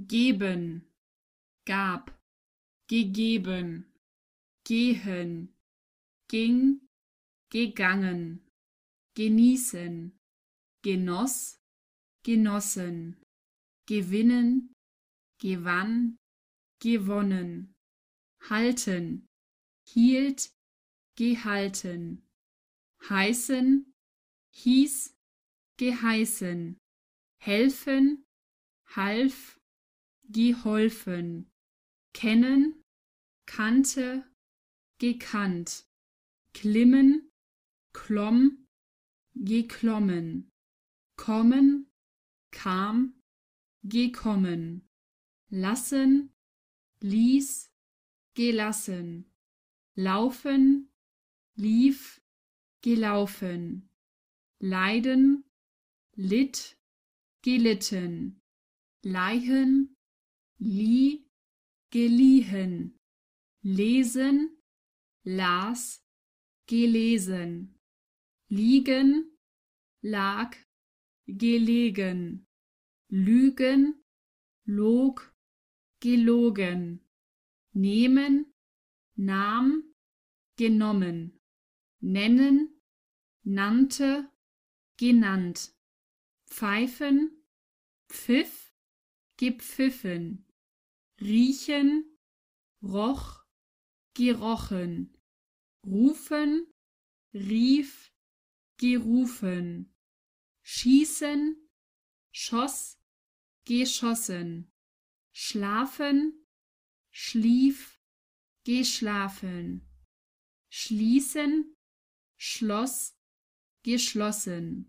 geben, gab, gegeben, gehen, ging, gegangen, genießen, genoss, genossen, gewinnen, gewann, gewonnen, halten, hielt, gehalten, heißen, hieß, geheißen, helfen, half, geholfen, kennen, kannte, gekannt, klimmen, klomm, geklommen, kommen, kam, gekommen, lassen, ließ, gelassen, laufen, lief, gelaufen, leiden, litt, gelitten, leihen, lieh, geliehen, lesen, las, gelesen, liegen, lag, gelegen, lügen, log, gelogen, nehmen, nahm, genommen, nennen, nannte, genannt, pfeifen, pfiff, gepfiffen, riechen, roch, gerochen, rufen, rief, gerufen, schießen, schoss, geschossen, schlafen, schlief, geschlafen, schließen, schloss, geschlossen.